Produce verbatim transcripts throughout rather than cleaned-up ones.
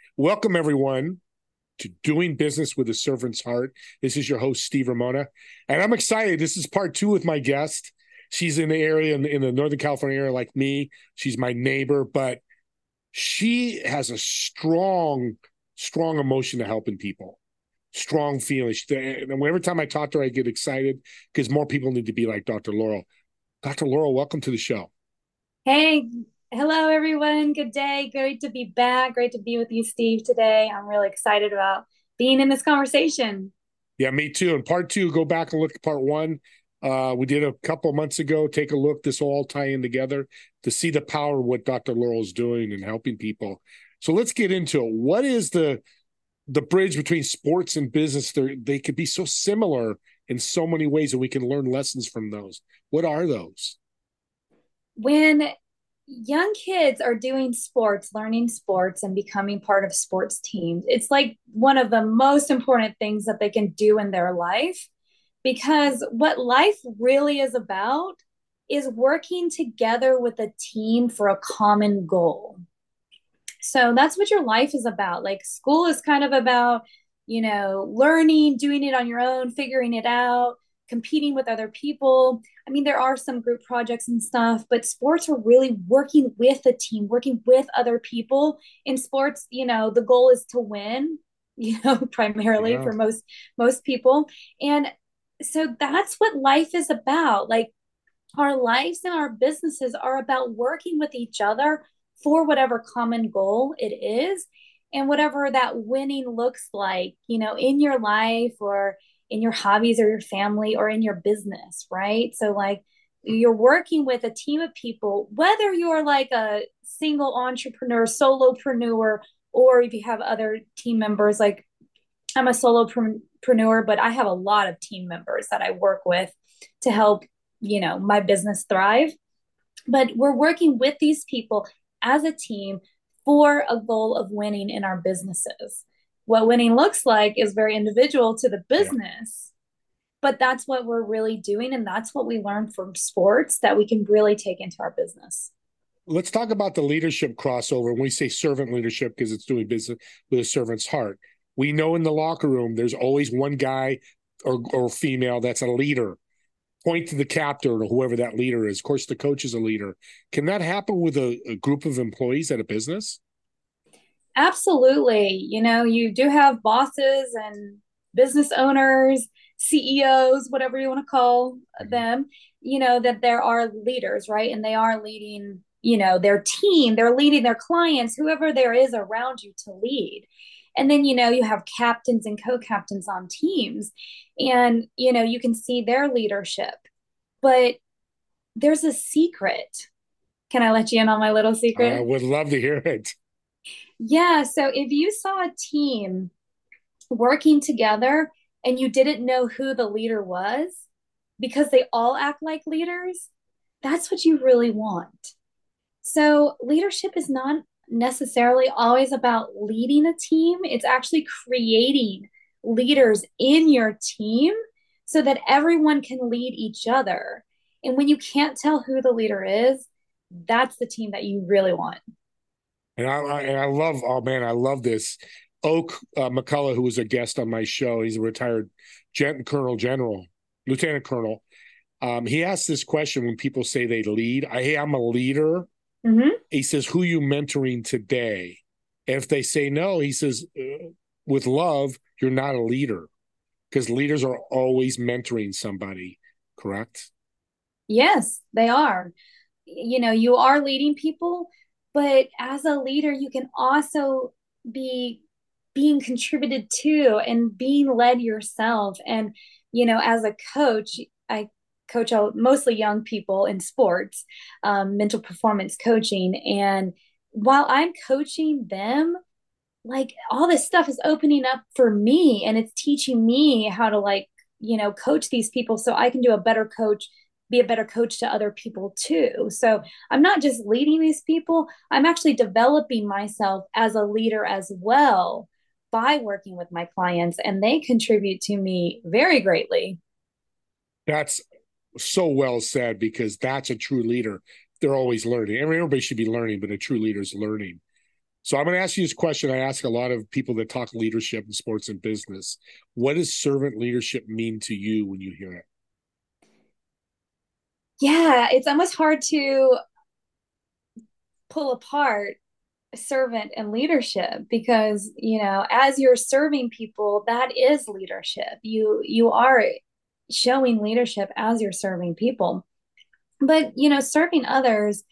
Welcome, everyone, to Doing Business with a Servant's Heart. This is your host, Steve Ramona, and I'm excited. This is part two with my guest. She's in the area, in, in the Northern California area like me. She's my neighbor, but she has a strong, strong emotion to helping people, strong feelings. And every time I talk to her, I get excited because more people need to be like Doctor Laurel. Doctor Laurel, welcome to the show. Hey, hello everyone. Good day. Great to be back. Great to be with you, Steve, today. I'm really excited about being in this conversation. Yeah, me too. And part two, go back and look at part one. Uh, we did a couple months ago. Take a look. This will all tie in together to see the power of what Doctor Laurel is doing and helping people. So let's get into it. What is the the bridge between sports and business? They're, they could be so similar in so many ways, and we can learn lessons from those. What are those? When young kids are doing sports, learning sports, and becoming part of sports teams, it's like one of the most important things that they can do in their life because what life really is about is working together with a team for a common goal. So that's what your life is about. Like school is kind of about, you know, learning, doing it on your own, figuring it out, competing with other people. I mean, there are some group projects and stuff, but sports are really working with a team, working with other people. In sports, you know, the goal is to win, you know, primarily Yeah. for most most people. And so that's what life is about. Like our lives and our businesses are about working with each other for whatever common goal it is and whatever that winning looks like, you know, in your life or in your hobbies or your family or in your business, right? So, like, you're working with a team of people, whether you're like a single entrepreneur, solopreneur, or if you have other team members, like I'm a solopreneur, but I have a lot of team members that I work with to help, you know, my business thrive. But we're working with these people as a team for a goal of winning in our businesses. What winning looks like is very individual to the Yeah. business, but that's what we're really doing. And that's what we learn from sports that we can really take into our business. Let's talk about the leadership crossover. When we say servant leadership, because it's doing business with a servant's heart, we know in the locker room there's always one guy or, or female that's a leader. Point to the captain or whoever that leader is. Of course, the coach is a leader. Can that happen with a, a group of employees at a business? Absolutely. You know, you do have bosses and business owners, C E Os, whatever you want to call Mhm. them, you know, that there are leaders, right? And they are leading, you know, their team, they're leading their clients, whoever there is around you to lead. And then, you know, you have captains and co captains on teams, and, you know, you can see their leadership. But there's a secret. Can I let you in on my little I secret? would love to hear it. Yeah. So if you saw a team working together and you didn't know who the leader was because they all act like leaders, that's what you really want. So, leadership is not necessarily always about leading a team, it's actually creating leaders in your team so that everyone can lead each other. And when you can't tell who the leader is, that's the team that you really want. And I, I, and I love, oh man, I love this. Oak uh, McCullough, who was a guest on my show, he's a retired Gen- Colonel General, Lieutenant Colonel. Um, he asked this question when people say they lead. I, hey, I'm a leader. Mm-hmm. He says, who you mentoring today? And if they say no, he says, uh, with love, you're not a leader because leaders are always mentoring somebody, correct? Yes, they are. You know, you are leading people, but as a leader, you can also be being contributed to and being led yourself. And, you know, as a coach, I coach mostly young people in sports, um, mental performance coaching. And while I'm coaching them, like all this stuff is opening up for me and it's teaching me how to like, you know, coach these people so I can do a better coach, be a better coach to other people too. So I'm not just leading these people, I'm actually developing myself as a leader as well by working with my clients, and they contribute to me very greatly. That's so well said because that's a true leader. They're always learning. Everybody should be learning, but a true leader is learning. So I'm going to ask you this question. I ask a lot of people that talk leadership in sports and business. What does servant leadership mean to you when you hear it? Yeah, it's almost hard to pull apart servant and leadership because, you know, as you're serving people, that is leadership. You you are showing leadership as you're serving people. But, you know, serving others,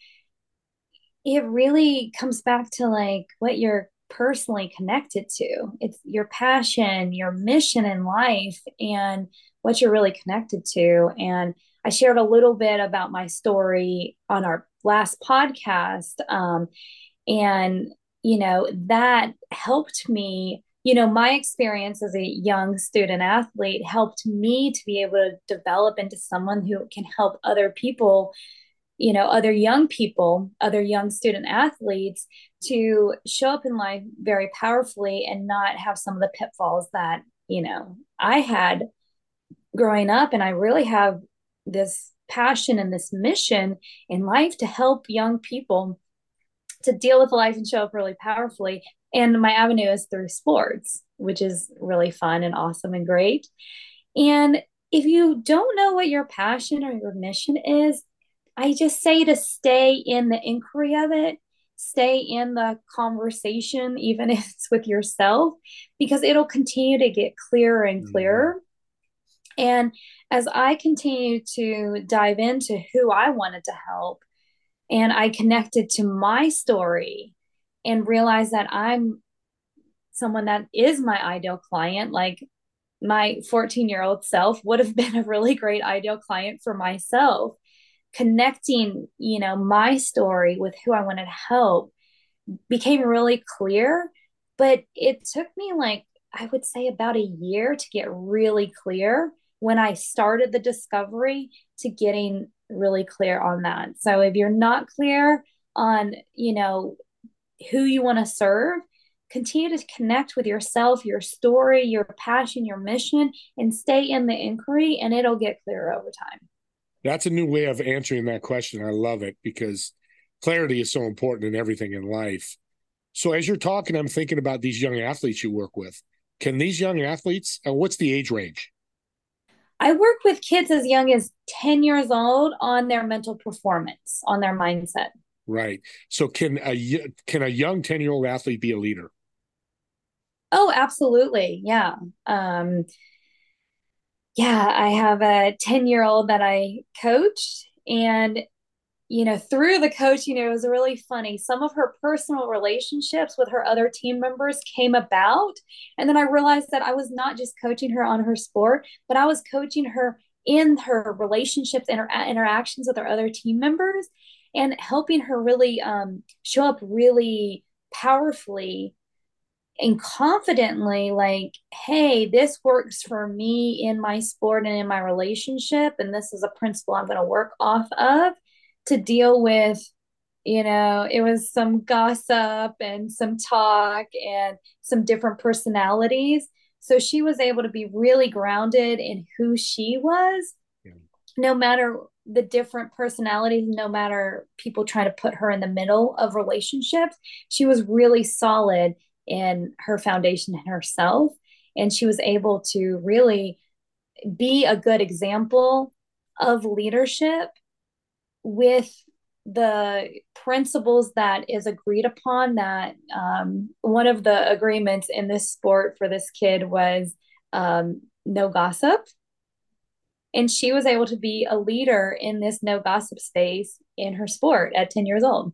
it really comes back to like what you're personally connected to. It's your passion, your mission in life, and what you're really connected to. And I shared a little bit about my story on our last podcast. Um, and, you know, that helped me. You know, my experience as a young student athlete helped me to be able to develop into someone who can help other people, you know, other young people, other young student athletes to show up in life very powerfully and not have some of the pitfalls that, you know, I had growing up. And I really have this passion and this mission in life to help young people to deal with life and show up really powerfully. And my avenue is through sports, which is really fun and awesome and great. And if you don't know what your passion or your mission is, I just say to stay in the inquiry of it, stay in the conversation, even if it's with yourself, because it'll continue to get clearer and Mm-hmm. clearer. And as I continue to dive into who I wanted to help, and I connected to my story and realized that I'm someone that is my ideal client, like my fourteen year old self would have been a really great ideal client for myself. Connecting, you know, my story with who I wanted to help became really clear. But it took me like, I would say about a year to get really clear when I started the discovery to getting really clear on that. So if you're not clear on, you know, who you want to serve, continue to connect with yourself, your story, your passion, your mission, and stay in the inquiry, and it'll get clearer over time. That's a new way of answering that question. I love it because clarity is so important in everything in life. So as you're talking, I'm thinking about these young athletes you work with. Can these young athletes, uh, what's the age range? I work with kids as young as ten years old on their mental performance, on their mindset. Right. So can a can a young ten year old athlete be a leader? Oh, absolutely. Yeah. Um, yeah, I have a ten year old that I coached, and you know, through the coaching, it was really funny. Some of her personal relationships with her other team members came about. And then I realized that I was not just coaching her on her sport, but I was coaching her in her relationships and her interactions with her other team members and helping her really um, show up really powerfully and confidently like, hey, this works for me in my sport and in my relationship, and this is a principle I'm going to work off of to deal with. You know, it was some gossip and some talk and some different personalities, so she was able to be really grounded in who she was, Yeah. no matter the different personalities, no matter people trying to put her in the middle of relationships. She was really solid in her foundation and herself. And she was able to really be a good example of leadership with the principles that is agreed upon. That um, one of the agreements in this sport for this kid was um, no gossip, and she was able to be a leader in this no gossip space in her sport at ten years old.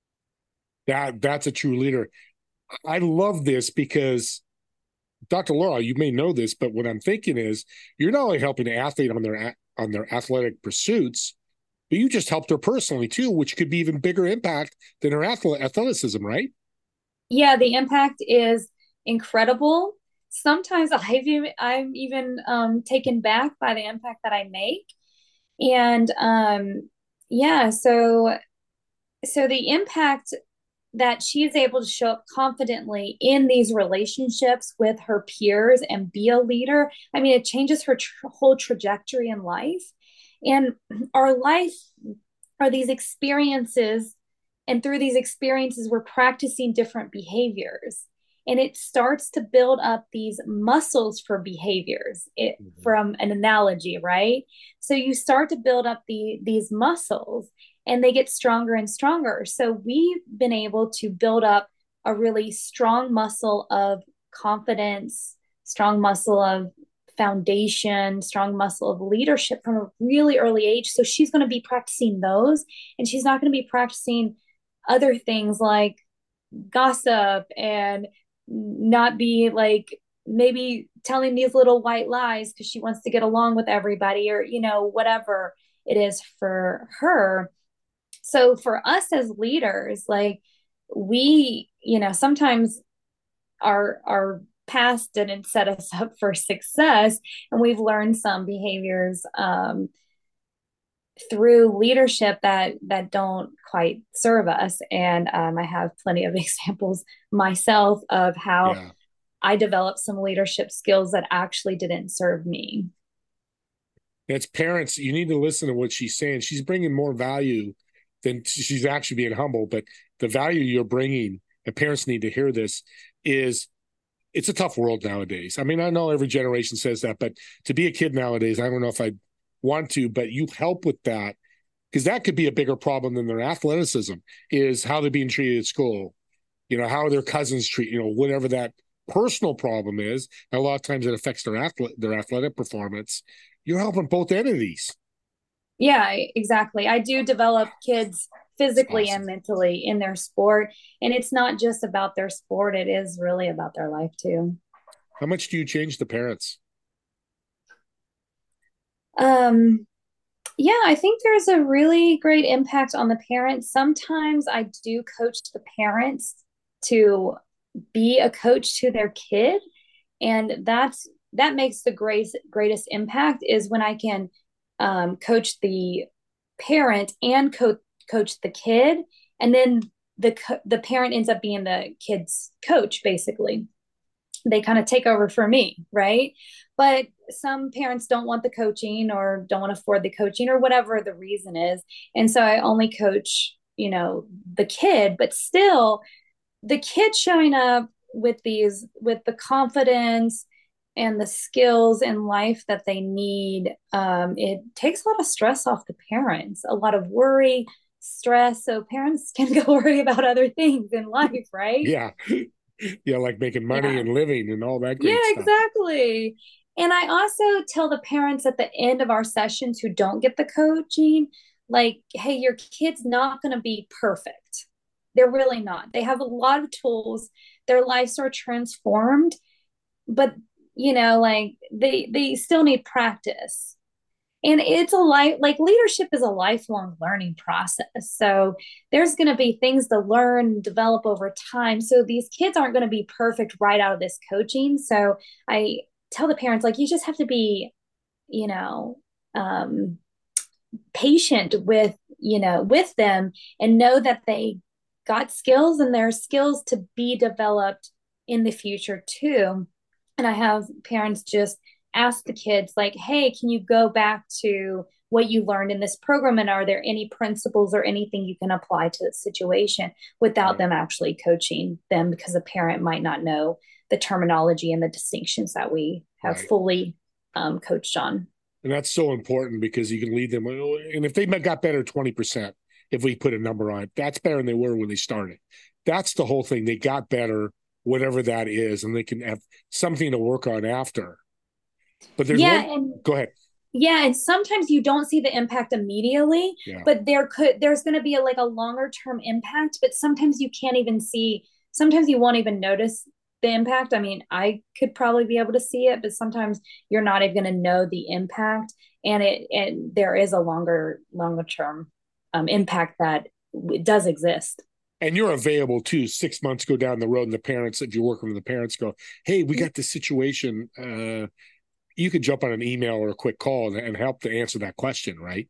That that's a true leader. I love this because Doctor Laura, you may know this, but what I'm thinking is you're not only helping the athlete on their on their athletic pursuits, but you just helped her personally too, which could be even bigger impact than her athleticism, right? Yeah, the impact is incredible. Sometimes I've even, I'm even um, taken back by the impact that I make. And um, yeah, so so the impact that she is able to show up confidently in these relationships with her peers and be a leader. I mean, it changes her tr- whole trajectory in life. And our life are these experiences And through these experiences, we're practicing different behaviors. And it starts to build up these muscles for behaviors it, Mm-hmm. from an analogy, right? So you start to build up the, these muscles and they get stronger and stronger. So we've been able to build up a really strong muscle of confidence, strong muscle of foundation, strong muscle of leadership from a really early age. So she's going to be practicing those, and she's not going to be practicing other things like gossip and not be like maybe telling these little white lies because she wants to get along with everybody, or, you know, whatever it is for her. So for us as leaders, like we, you know, sometimes our our past didn't set us up for success, and we've learned some behaviors um, through leadership that that don't quite serve us. And um, I have plenty of examples myself of how Yeah. I developed some leadership skills that actually didn't serve me. It's parents, you need to listen to what she's saying. She's bringing more value than she's actually being humble, but the value you're bringing, and parents need to hear this, is it's a tough world nowadays. I mean, I know every generation says that, but to be a kid nowadays, I don't know if I want to, but you help with that, because that could be a bigger problem than their athleticism, is how they're being treated at school, you know, how their cousins treat, you know, whatever that personal problem is. And a lot of times it affects their athlete, their athletic performance. You're helping both entities. Yeah, exactly. I do develop kids It's physically awesome. and mentally in their sport. And it's not just about their sport, it is really about their life too. How much do you change the parents? Um, yeah, I think there's a really great impact on the parents. Sometimes I do coach the parents to be a coach to their kid. And that's that makes the greatest greatest impact is when I can um, coach the parent and co- coach the kid, and then the co- the parent ends up being the kid's coach. Basically, they kind of take over for me, right? But some parents don't want the coaching or don't want to afford the coaching or whatever the reason is, and so I only coach, you know, the kid. But still, the kid showing up with these with the confidence and the skills in life that they need, um, it takes a lot of stress off the parents, a lot of worry, stress, so parents can go worry about other things in life, right? Yeah. Yeah, like making money Yeah, and living and all that yeah, great stuff. exactly. And I also tell the parents at the end of our sessions who don't get the coaching, like, hey, your kid's not going to be perfect. They're really not. They have a lot of tools. Their lives are transformed, but you know, like they they still need practice. And it's a life, like leadership is a lifelong learning process. So there's going to be things to learn and develop over time. So these kids aren't going to be perfect right out of this coaching. So I tell the parents, like, you just have to be, you know, um, patient with, you know, with them, and know that they got skills and their skills to be developed in the future too. And I have parents just ask the kids, like, hey, can you go back to what you learned in this program? And are there any principles or anything you can apply to the situation, without Right. them actually coaching them, because a parent might not know the terminology and the distinctions that we have Right. fully um, coached on. And that's so important, because you can lead them. And if they got better twenty percent, if we put a number on it, that's better than they were when they started. That's the whole thing. They got better, whatever that is, and they can have something to work on after. But there's Yeah, one, and go ahead. yeah, and sometimes you don't see the impact immediately, Yeah. but there could there's going to be a like a longer term impact, but sometimes you can't even see, sometimes you won't even notice the impact. I mean, I could probably be able to see it, but sometimes you're not even going to know the impact, and it and there is a longer longer term um, impact that it does exist. And you're available too. Six months go down the road, and the parents, if you're working with the parents, go, hey, we got this situation. Uh, you could jump on an email or a quick call and, and help to answer that question, right?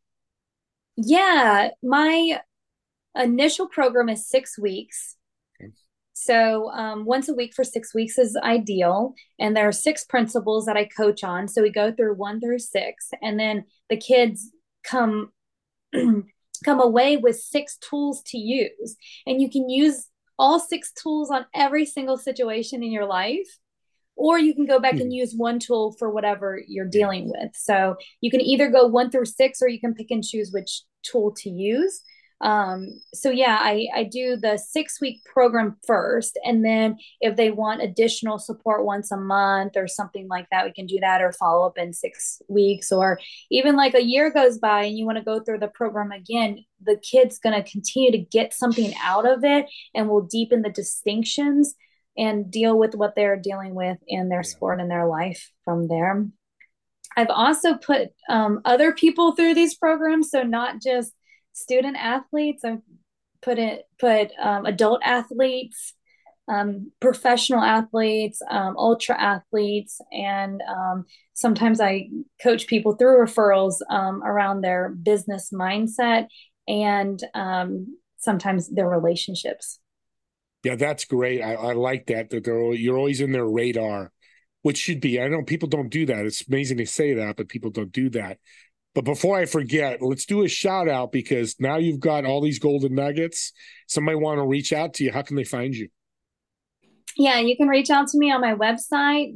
Yeah, my initial program is six weeks. Okay. So um, once a week for six weeks is ideal. And there are six principles that I coach on. So we go through one through six, and then the kids come come away with six tools to use. And you can use all six tools on every single situation in your life, or you can go back and use one tool for whatever you're dealing with. So you can either go one through six, or you can pick and choose which tool to use. Um, so yeah, I, I do the six week program first. And then if they want additional support once a month or something like that, we can do that, or follow up in six weeks, or even like a year goes by and you want to go through the program again, the kid's going to continue to get something out of it, and will deepen the distinctions and deal with what they're dealing with in their sport and their life from there. I've also put um, other people through these programs. So not just student athletes, I've put it, put um, adult athletes, um, professional athletes, um, ultra athletes. And um, sometimes I coach people through referrals um, around their business mindset, and um, sometimes their relationships. Yeah, that's great. I, I like that, that they're, you're always in their radar, which should be. I know people don't do that. It's amazing to say that, but people don't do that. But before I forget, let's do a shout out, because now you've got all these golden nuggets. Somebody want to reach out to you. How can they find you? Yeah, you can reach out to me on my website,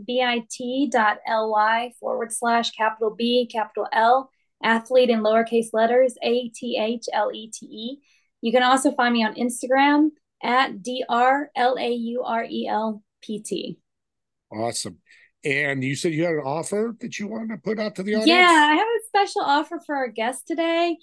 bit.ly forward slash capital B, capital L, athlete in lowercase letters, A T H L E T E. You can also find me on Instagram at D R L A U R E L P T. Awesome. And you said you had an offer that you wanted to put out to the audience? Yeah, I have a special offer for our guest today.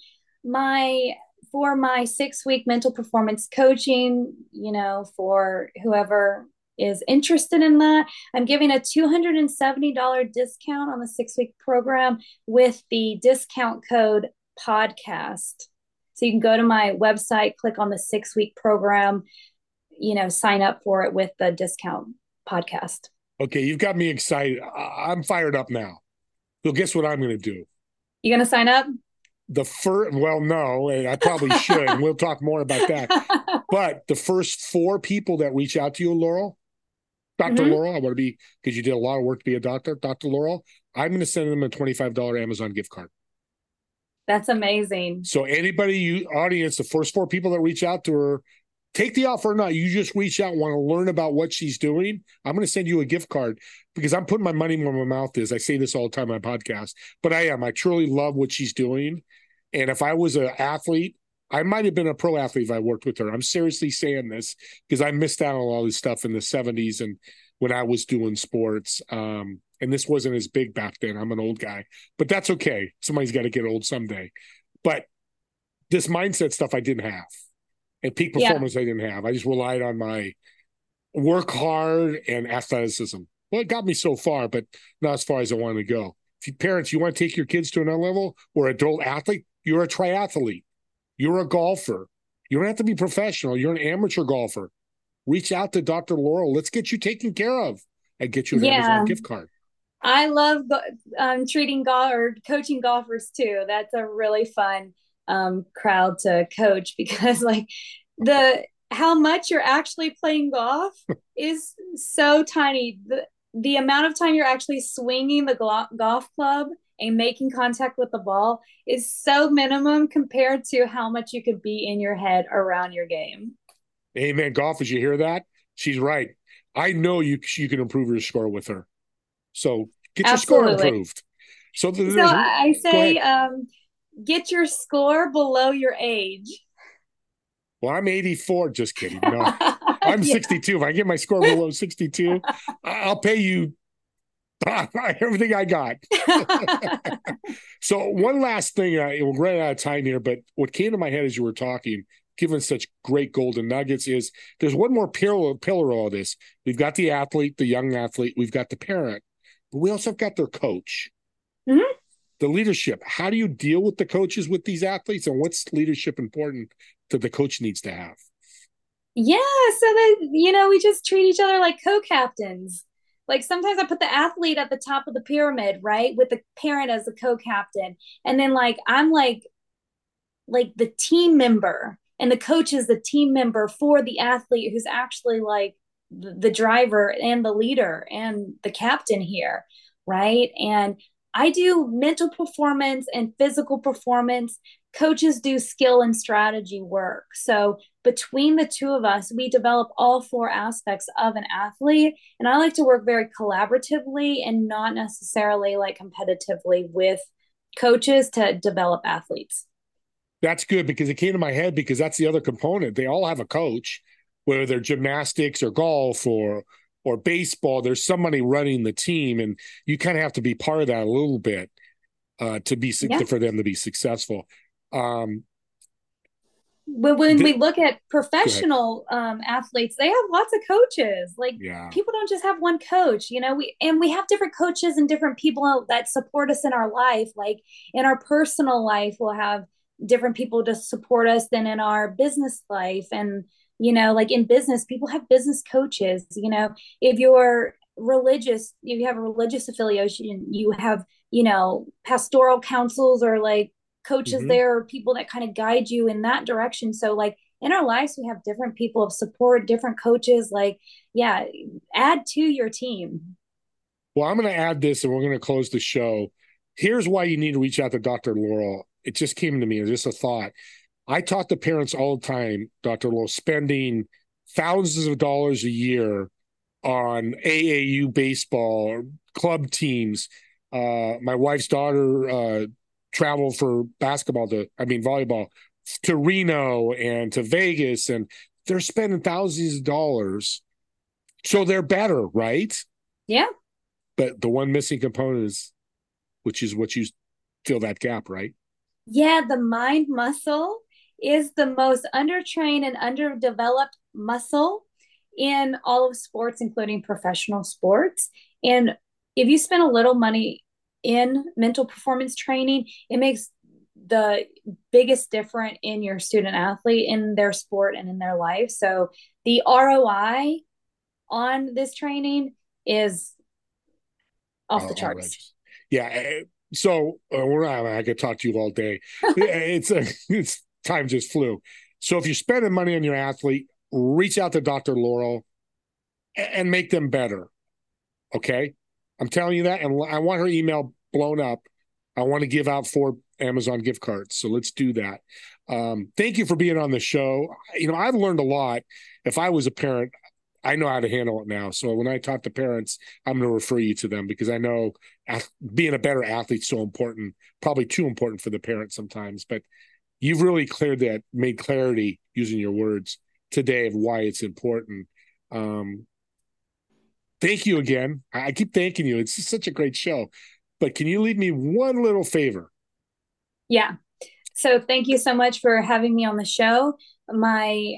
My for my six-week mental performance coaching, you know, for whoever is interested in that, I'm giving a two hundred seventy dollars discount on the six-week program with the discount code podcast. So you can go to my website, click on the six-week program, you know, sign up for it with the discount podcast. Okay, you've got me excited. I'm fired up now. So guess what I'm going to do? You going to sign up? The first, well, no, I probably should. We'll talk more about that. But the first four people that reach out to you, Laurel, Doctor Mm-hmm. Laurel, I want to be, because you did a lot of work to be a doctor, Doctor Laurel, I'm going to send them a twenty-five dollars Amazon gift card. That's amazing. So anybody, you audience, the first four people that reach out to her, take the offer or not, you just reach out and want to learn about what she's doing, I'm going to send you a gift card, because I'm putting my money where my mouth is. I say this all the time on my podcast, but I am. I truly love what she's doing. And if I was an athlete, I might have been a pro athlete if I worked with her. I'm seriously saying this because I missed out on all this stuff in the seventies and when I was doing sports. Um, and this wasn't as big back then. I'm an old guy, but that's okay. Somebody's got to get old someday. But this mindset stuff I didn't have. And peak performance, yeah. I didn't have. I just relied on my work hard and athleticism. Well, it got me so far, but not as far as I wanted to go. If you parents, you want to take your kids to another level or adult athlete, you're a triathlete. You're a golfer. You don't have to be professional. You're an amateur golfer. Reach out to Doctor Laurel. Let's get you taken care of and get you an yeah. Amazon gift card. I love um, treating golf or coaching golfers too. That's a really fun um crowd to coach, because like the how much you're actually playing golf is so tiny. The the amount of time you're actually swinging the glo- golf club and making contact with the ball is so minimum compared to how much you could be in your head around your game. Amen. Golfers, you hear that? She's right. I know you you can improve your score with her. So get your Absolutely. Score improved. So, so I say um get your score below your age. Well, I'm eighty-four. Just kidding. No, I'm yeah. sixty-two. If I get my score below sixty-two, I'll pay you everything I got. So one last thing, uh, we're running out of time here, but what came to my head as you were talking, given such great golden nuggets, is there's one more pillar, pillar of all this. We've got the athlete, the young athlete. We've got the parent, but we also have got their coach. Mm-hmm. The leadership. How do you deal with the coaches with these athletes, and what's leadership important that the coach needs to have? Yeah, so that, you know, we just treat each other like co-captains. Like sometimes I put the athlete at the top of the pyramid, right, with the parent as the co-captain, and then like I'm like like the team member, and the coach is the team member for the athlete who's actually like the, the driver and the leader and the captain here, right? And I do mental performance and physical performance. Coaches do skill and strategy work. So between the two of us, we develop all four aspects of an athlete. And I like to work very collaboratively and not necessarily like competitively with coaches to develop athletes. That's good because it came to my head because that's the other component. They all have a coach, whether they're gymnastics or golf or or baseball. There's somebody running the team, and you kind of have to be part of that a little bit uh, to be Yeah. for them to be successful. Um, when, when we look at professional um, athletes, they have lots of coaches. Like yeah. people don't just have one coach, you know, we, and we have different coaches and different people that support us in our life. Like in our personal life, we'll have different people to support us than in our business life. And, you know, like in business, people have business coaches, you know, if you're religious, if you have a religious affiliation, you have, you know, pastoral councils or like coaches mm-hmm. there, or people that kind of guide you in that direction. So like in our lives, we have different people of support, different coaches. Like, yeah, add to your team. Well, I'm going to add this and we're going to close the show. Here's why you need to reach out to Doctor Laurel. It just came to me. It's just a thought. I talk to parents all the time, Doctor Laurel, spending thousands of dollars a year on A A U baseball or club teams. Uh, my wife's daughter uh, traveled for basketball to, I mean, volleyball to Reno and to Vegas, and they're spending thousands of dollars. So they're better, right? Yeah. But the one missing component is, which is what you fill that gap, right? Yeah. The mind muscle is the most undertrained and underdeveloped muscle in all of sports, including professional sports. And if you spend a little money in mental performance training, it makes the biggest difference in your student athlete, in their sport and in their life. So the R O I on this training is off the charts. Yeah. So uh, we're not, I could talk to you all day. it's a, it's time just flew. So if you're spending money on your athlete, reach out to Doctor Laurel and, and make them better. Okay. I'm telling you that. And I want her email blown up. I want to give out four Amazon gift cards. So let's do that. Um, thank you for being on the show. You know, I've learned a lot. If I was a parent, I know how to handle it now. So when I talk to parents, I'm going to refer you to them because I know being a better athlete is so important, probably too important for the parents sometimes. But you've really cleared that, made clarity using your words today of why it's important. Um, thank you again. I keep thanking you. It's just such a great show. But can you leave me one little favor? Yeah. So thank you so much for having me on the show. My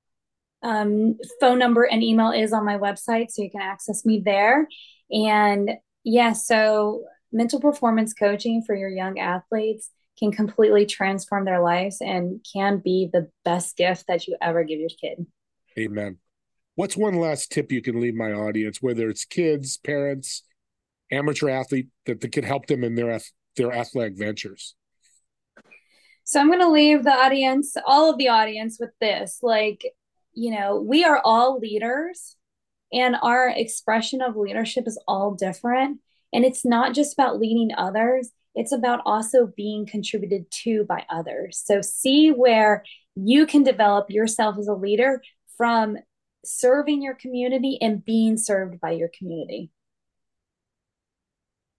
um, phone number and email is on my website, so you can access me there. And yeah, so mental performance coaching for your young athletes can completely transform their lives and can be the best gift that you ever give your kid. Amen. What's one last tip you can leave my audience, whether it's kids, parents, amateur athlete, that, that can help them in their their athletic ventures? So I'm going to leave the audience, all of the audience, with this. Like, you know, we are all leaders, and our expression of leadership is all different. And it's not just about leading others. It's about also being contributed to by others. So see where you can develop yourself as a leader from serving your community and being served by your community.